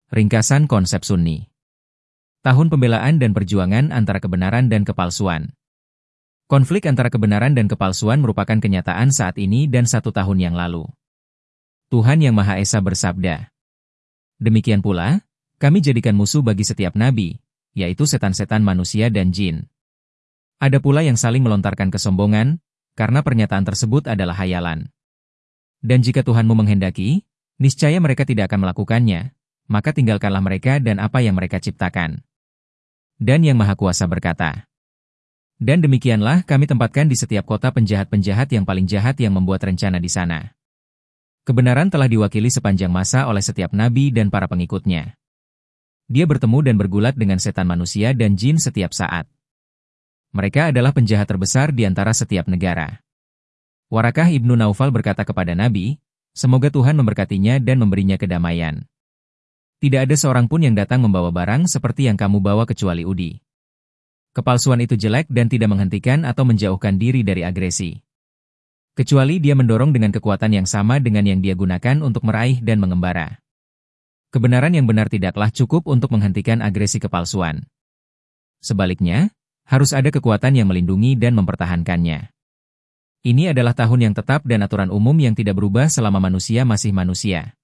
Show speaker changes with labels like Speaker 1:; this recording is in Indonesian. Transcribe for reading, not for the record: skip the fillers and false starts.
Speaker 1: Ringkasan konsep Sunni. Tahun pembelaan dan perjuangan antara kebenaran dan kepalsuan. Konflik antara kebenaran dan kepalsuan merupakan kenyataan saat ini dan 1 tahun yang lalu. Tuhan Yang Maha Esa bersabda, "Demikian pula, kami jadikan musuh bagi setiap nabi, yaitu setan-setan manusia dan jin. Ada pula yang saling melontarkan kesombongan, karena pernyataan tersebut adalah hayalan. Dan jika Tuhanmu menghendaki, niscaya mereka tidak akan melakukannya, maka tinggalkanlah mereka dan apa yang mereka ciptakan." Dan Yang Maha Kuasa berkata, "Dan demikianlah kami tempatkan di setiap kota penjahat-penjahat yang paling jahat yang membuat rencana di sana. Kebenaran telah diwakili sepanjang masa oleh setiap nabi dan para pengikutnya. Dia bertemu dan bergulat dengan setan manusia dan jin setiap saat. Mereka adalah penjahat terbesar di antara setiap negara." Warakah ibnu Naufal berkata kepada Nabi, "Semoga Tuhan memberkatinya dan memberinya kedamaian. Tidak ada seorang pun yang datang membawa barang seperti yang kamu bawa kecuali Udi. Kepalsuan itu jelek dan tidak menghentikan atau menjauhkan diri dari agresi. Kecuali dia mendorong dengan kekuatan yang sama dengan yang dia gunakan untuk meraih dan mengembara. Kebenaran yang benar tidaklah cukup untuk menghentikan agresi kepalsuan. Sebaliknya, harus ada kekuatan yang melindungi dan mempertahankannya. Ini adalah tahun yang tetap dan aturan umum yang tidak berubah selama manusia masih manusia.